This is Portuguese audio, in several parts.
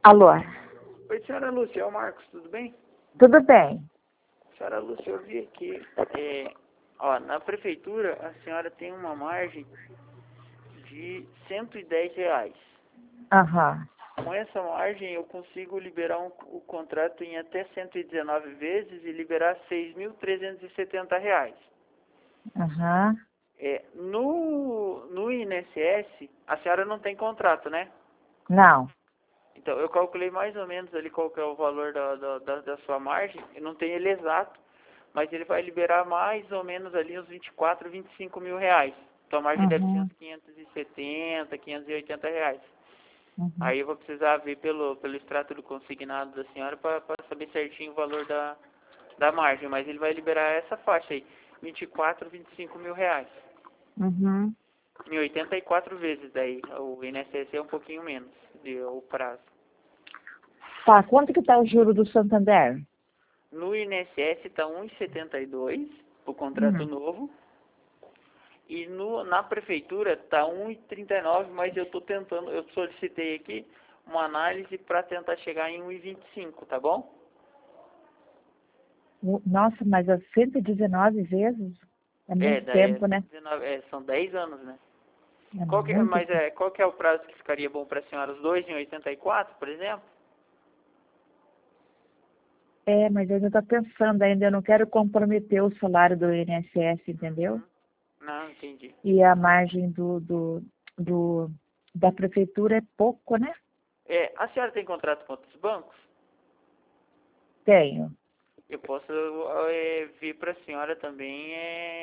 Alô? Oi, senhora Lúcia, é o Marcos, tudo bem? Tudo bem? Senhora Lúcia, eu vi aqui, na prefeitura a senhora tem uma margem de R$ 110. Aham. Com essa margem eu consigo liberar o contrato em até 119 vezes e liberar R$ 6.370. Aham. No INSS, a senhora não tem contrato, né? Não. Então, eu calculei mais ou menos ali qual que é o valor da sua margem. Eu não tenho ele exato, mas ele vai liberar mais ou menos ali uns 24, 25 mil reais. Então, a margem deve ser Uhum. uns 570, R$ 580. Uhum. Aí eu vou precisar ver pelo extrato do consignado da senhora para saber certinho o valor da margem. Mas ele vai liberar essa faixa aí, 24, 25 mil reais. Uhum. Em 84 vezes daí. O INSS é um pouquinho menos, o prazo. Tá, quanto que tá o juro do Santander? No INSS está 1,72 o contrato Uhum. novo. E na prefeitura está 1,39, mas eu solicitei aqui uma análise para tentar chegar em 1,25, tá bom? Nossa, mas é 119 vezes? É muito tempo, né? 119, são 10 anos, né? É muito tempo. Qual que é o prazo que ficaria bom para a senhora? Os dois em 84, por exemplo? É, mas eu ainda tô pensando ainda, eu não quero comprometer o salário do INSS, entendeu? Não, entendi. E a margem da prefeitura é pouco, né? A senhora tem contrato com outros bancos? Tenho. Eu posso vir para a senhora também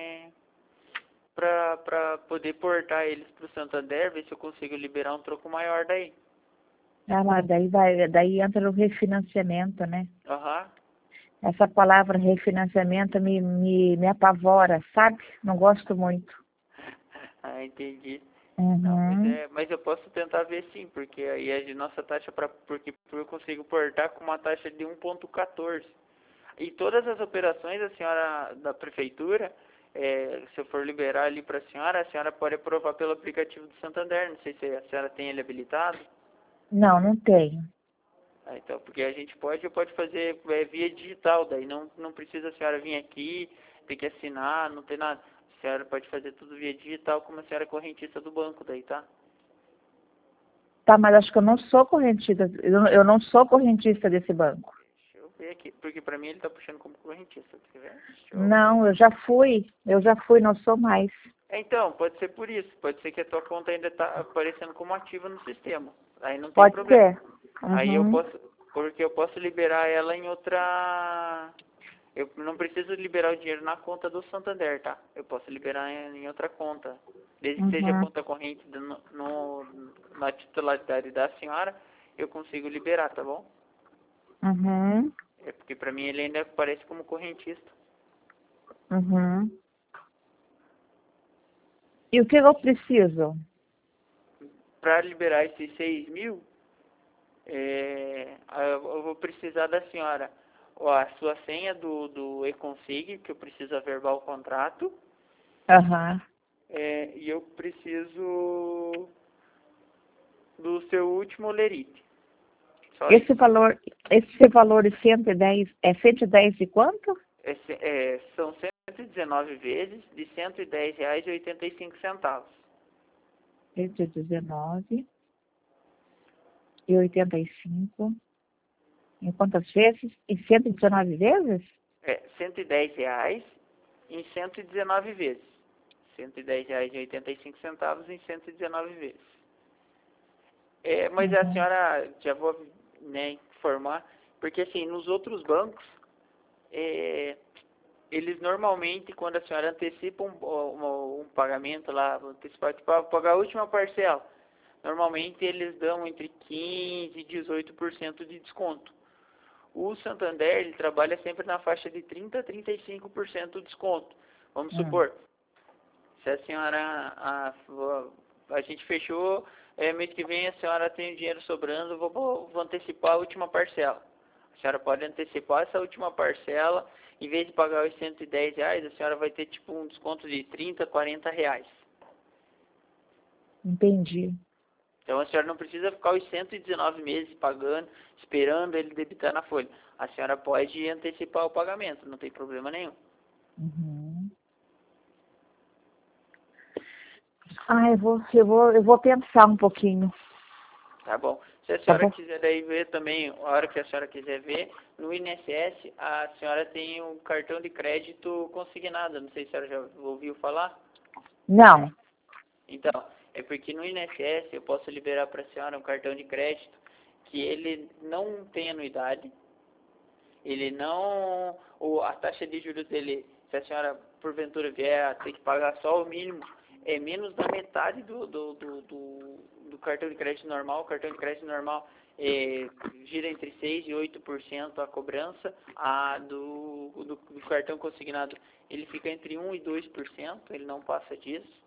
para poder portar eles para o Santander, ver se eu consigo liberar um troco maior daí. Ah, mas daí entra o refinanciamento, né? Aham. Essa palavra refinanciamento me apavora, sabe? Não gosto muito. Ah, entendi. Não, Uhum. mas eu posso tentar ver sim, porque aí a nossa taxa porque eu consigo portar com uma taxa de 1,14. E todas as operações a senhora da prefeitura, se eu for liberar ali para a senhora pode aprovar pelo aplicativo do Santander. Não sei se a senhora tem ele habilitado. Não, não tenho. Então, porque a gente pode fazer via digital, daí não precisa a senhora vir aqui, ter que assinar, não tem nada. A senhora pode fazer tudo via digital, como a senhora é correntista do banco daí, tá? Tá, mas acho que eu não sou correntista. Eu não sou correntista desse banco. Deixa eu ver aqui, porque pra mim ele tá puxando como correntista, quer ver? Deixa eu... Não, eu já fui, não sou mais. Então, pode ser por isso, pode ser que a tua conta ainda tá aparecendo como ativa no sistema, aí não tem Pode problema. ser. Aí eu Uhum. posso, porque eu posso liberar ela em outra... Eu não preciso liberar o dinheiro na conta do Santander, tá? Eu posso liberar em outra conta. Desde que seja Uhum. conta corrente na titularidade da senhora, eu consigo liberar, tá bom? Uhum. É porque pra mim ele ainda aparece como correntista. Uhum. E o que eu preciso? Para liberar esses 6 mil, eu vou precisar da senhora a sua senha do e-consig, que eu preciso averbar o contrato, Aham. e eu preciso do seu último lerite. Só isso. Esse valor de 110, é 110 de quanto? São 119 vezes de R$ 110,85. 119,85. Em quantas vezes? Em 119 vezes? R$ 110 em 119 vezes. R$ 110,85 em 119 vezes. Mas a Uhum. senhora, já vou, né, informar, porque assim, nos outros bancos, eles normalmente, quando a senhora antecipa um pagamento lá, antecipar, para pagar a última parcela, normalmente eles dão entre 15% e 18% de desconto. O Santander, ele trabalha sempre na faixa de 30% a 35% de desconto. Vamos Hum. supor, se a senhora, a gente fechou, mês que vem a senhora tem o dinheiro sobrando, vou antecipar a última parcela. A senhora pode antecipar essa última parcela, em vez de pagar os R$ 110, a senhora vai ter tipo um desconto de R$ 30, R$ 40. Entendi. Então a senhora não precisa ficar os 119 meses pagando, esperando ele debitar na folha. A senhora pode antecipar o pagamento, não tem problema nenhum. Uhum. Eu vou pensar um pouquinho. Tá bom. Se a Tá senhora bom? quiser daí ver também, a hora que a senhora quiser ver, no INSS a senhora tem um cartão de crédito consignado. Não sei se a senhora já ouviu falar. Não. Então, é porque no INSS eu posso liberar para a senhora um cartão de crédito que ele não tem anuidade, ele não... a taxa de juros dele, se a senhora porventura vier a ter que pagar só o mínimo, é menos da metade do cartão de crédito normal. O cartão de crédito normal gira entre 6% e 8% a cobrança. Do cartão consignado ele fica entre 1% e 2%, ele não passa disso.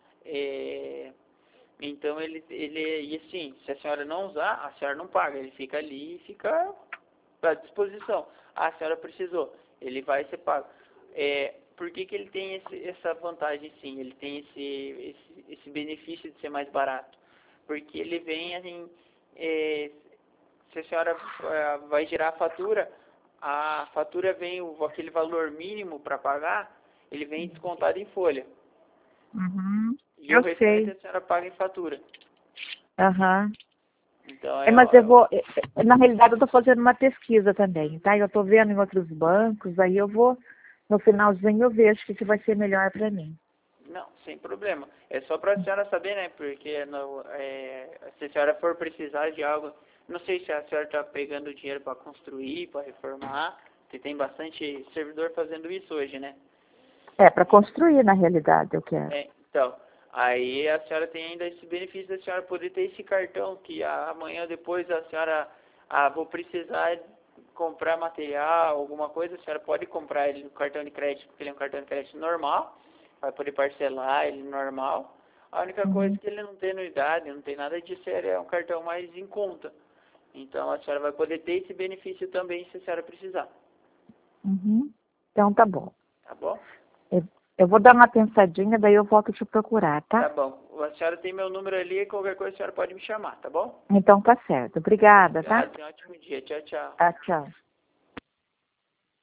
Então e assim, se a senhora não usar, a senhora não paga, ele fica ali e fica à disposição. A senhora precisou, ele vai ser pago. Por que ele tem essa vantagem sim? Ele tem esse benefício de ser mais barato? Porque ele vem assim, se a senhora vai gerar a fatura vem aquele valor mínimo para pagar, ele vem descontado em folha. Uhum. E o restante a senhora paga em fatura. Aham. Então, Mas eu vou, na realidade eu estou fazendo uma pesquisa também, tá? Eu estou vendo em outros bancos, aí eu vou, no finalzinho eu vejo o que vai ser melhor para mim. Não, sem problema. É só para a senhora saber, né? Porque se a senhora for precisar de algo, não sei se a senhora está pegando dinheiro para construir, para reformar, porque tem bastante servidor fazendo isso hoje, né? Para construir na realidade eu quero. Então, aí a senhora tem ainda esse benefício da senhora poder ter esse cartão, que amanhã depois a senhora, vou precisar comprar material, alguma coisa, a senhora pode comprar ele no cartão de crédito, porque ele é um cartão de crédito normal, vai poder parcelar ele normal. A única coisa é que ele não tem anuidade, não tem nada disso, é um cartão mais em conta. Então a senhora vai poder ter esse benefício também se a senhora precisar. Uhum. Então tá bom. Tá bom? Eu vou dar uma pensadinha, daí eu volto te procurar, tá? Tá bom. A senhora tem meu número ali, qualquer coisa a senhora pode me chamar, tá bom? Então tá certo. Obrigada, tá? Obrigado, um ótimo dia. Tchau, tchau. Tchau.